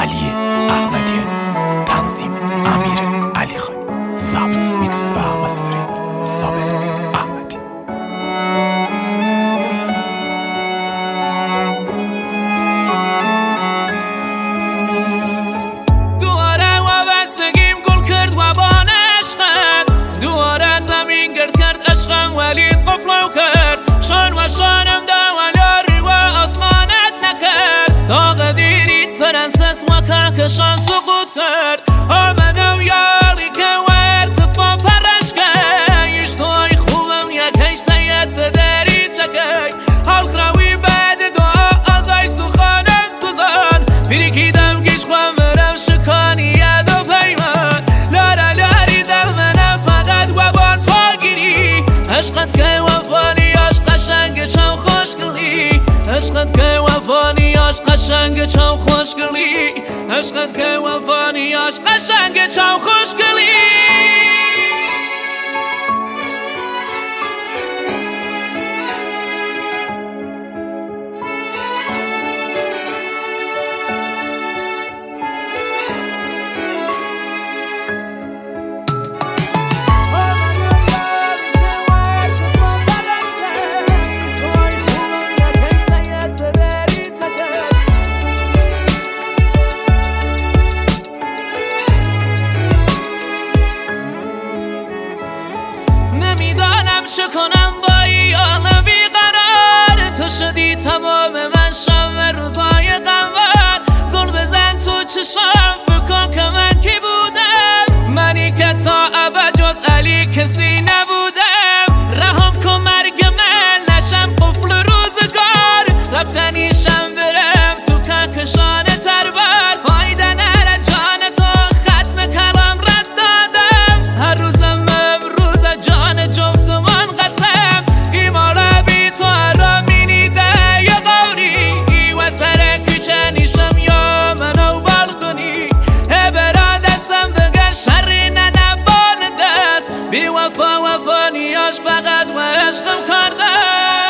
علی احمدیان، تنظیم امیر علی خان، ضبط میکس و مستری صابر احمدی. دواره وابستگیم گل کرد و بان عشقت، دواره زمین گرد کرد عشقم ولید قفلو کرد، شان و شانم دوالیاری و آسمانت نکرد، داغ دیرید پرنسس و کهکشان سقوط کرد، آمدم یاری که ارتفاع پرش کرد، ایش توی خوبم یکیش سید داری چکی، حال خراوی بعد دعا آزای سخانم سوزان، پیریکیدم گیش خواه مرم شکانی ید و پیمان، لارا لاری در منم فقط و بان تو گیری، عشقت که وفانیاش قشنگ چم خوشگلی، عشقت که وفانیاش قشنگ چم خوشگلی، عشقت که وفانیاش قشنگ چم خوشگلی. نمیدانم چه کنم با ایان بیقرار، تو شدی تمام من شب روزای قمر، زل بزن تو چشم فکر کن که من کی بودم، منی که تا ابد جز علی کسی نبودم، رحم کن مرگ من نشم قفل روزگار، رفتنیشم برم تو کهکشان تربر، فایده نره جان تو ختم کلام رد دادم، هر روزم امروز جان جفتمان قسم، ایمالا بی تو ارامینی ده یا قوری، و سر کوچه نیشم یا منو بالکنی، برا دستم بگه شری ننبان دست، بی وفا وفانیاش فقط و عشقم کرده.